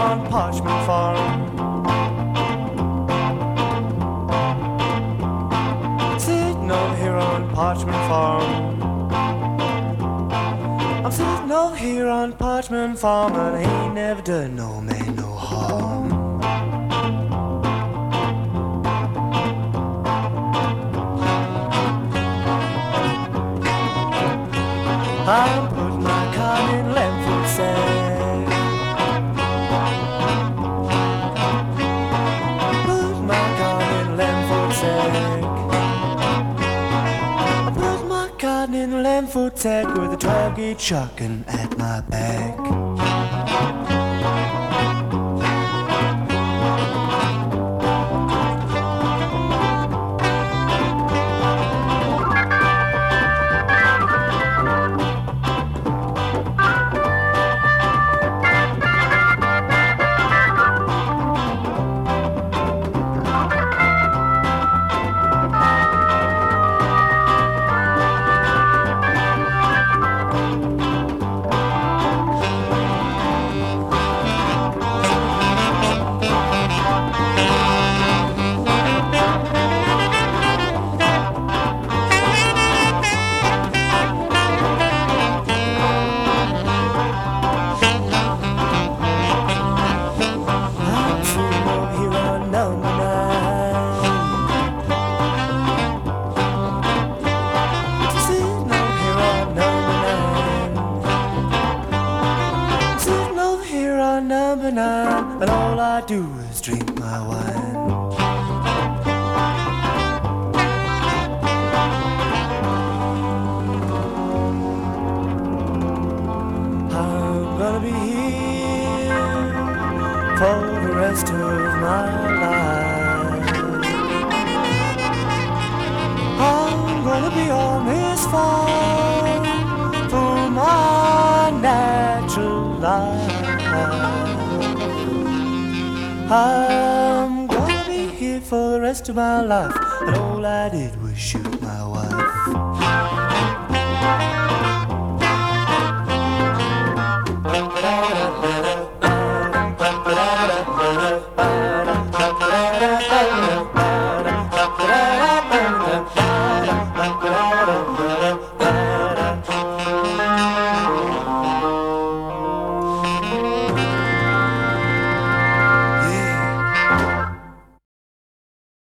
on Parchment Farm. Sitting over here on Parchment Farm. I'm sitting over here on Parchment Farm, and I ain't never done no man no harm. I'm putting my cotton in Lamfoot sack. Put my cotton in Lamfoot sack. I put my cotton in Lamfoot sack with a 12-gauge shotgun at my back. Number 9, and all I do is drink my wine. I'm gonna be here for the rest of my life. I'm gonna be on this farm for my natural life. I'm gonna be here for the rest of my life, and all I did was shoot my wife.